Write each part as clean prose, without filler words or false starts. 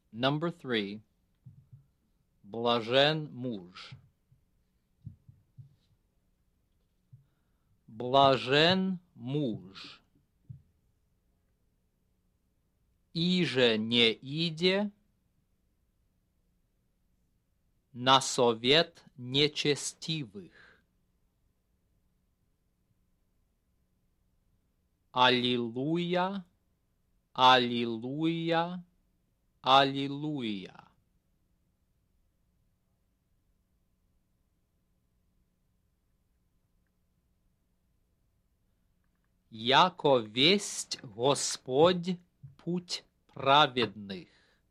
Number 3. Блажен муж. Блажен муж. Иже не иде на совет нечестивых. Аллилуйя, аллилуйя, аллилуйя. Яко весть Господь путь праведных,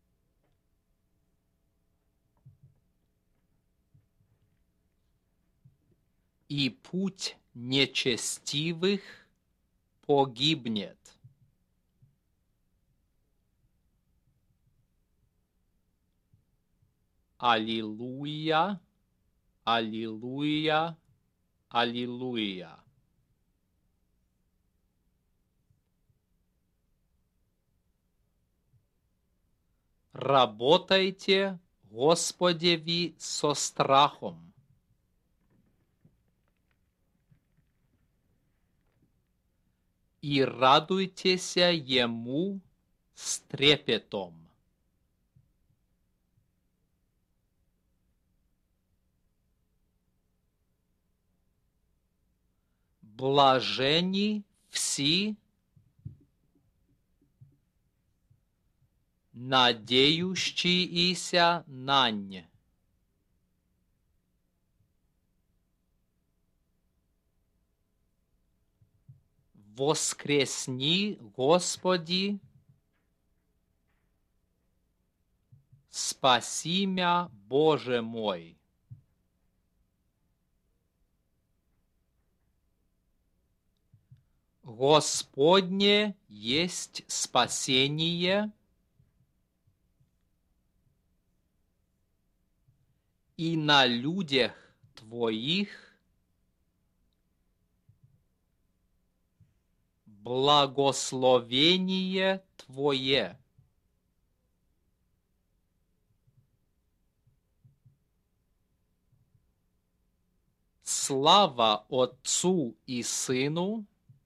и путь нечестивых погибнет. Аллилуйя, аллилуйя, аллилуйя. Работайте Господеви со страхом. И радуйтесь Ему с трепетом. Блажени все, надеющиеся нань. Воскресни, Господи, спаси мя, Боже мой. Господне есть спасение, и на людях Твоих благословение Твое. Слава Отцу и Сыну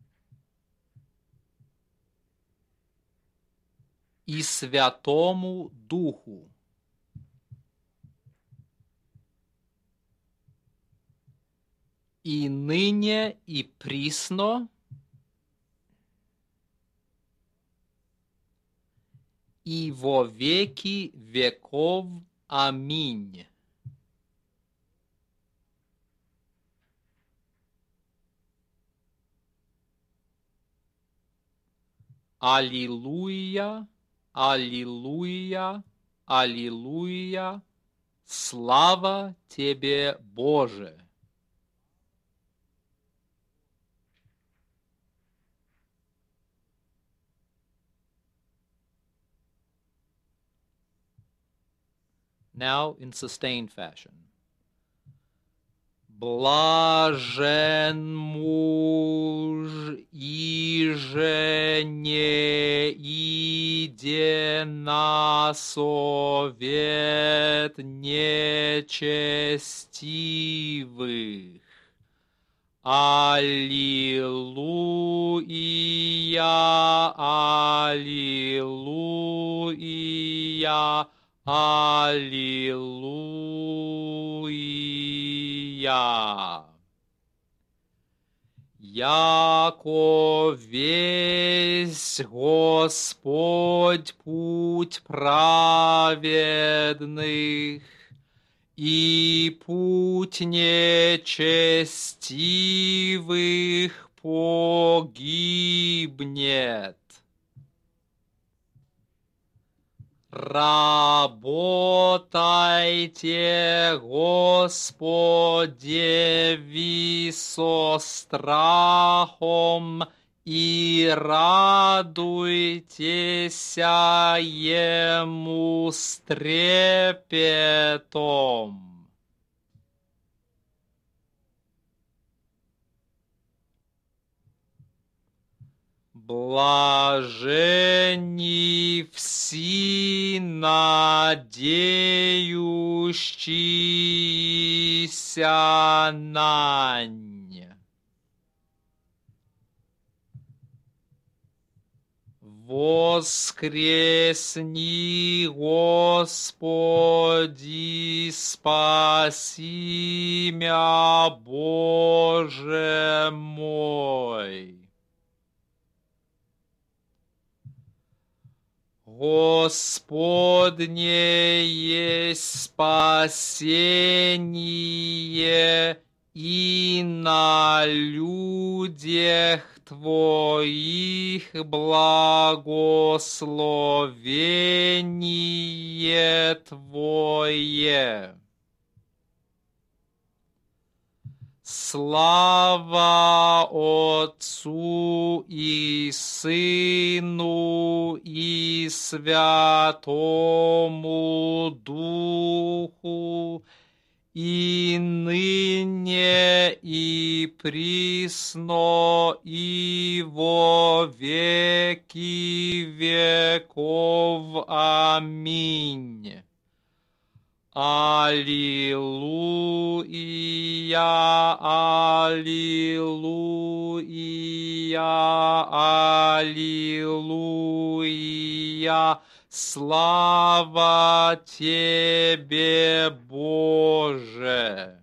и Святому Духу, и ныне и присно, и во веки веков. Аминь. Аллилуйя, аллилуйя, аллилуйя. Слава Тебе, Боже! Now in sustained fashion. Блажен муж, иже не иде на совет нечестивых. Аллилуйя, аллилуйя, аллилуйя. Яко весь Господь путь праведных, и путь нечестивых погибнет. Работайте, Господи, со страхом, и радуйтесь Ему с трепетом. Блаженни все надеющиеся нань. Воскресни, Господи, спаси мя, Боже мой. Господне есть спасение и на людях Твоих благословение Твое. Слава Отцу и Сыну и Святому Духу, и ныне, и присно, и во веки веков. Аминь. Аллилуйя, аллилуйя, аллилуйя. Слава Тебе, Боже!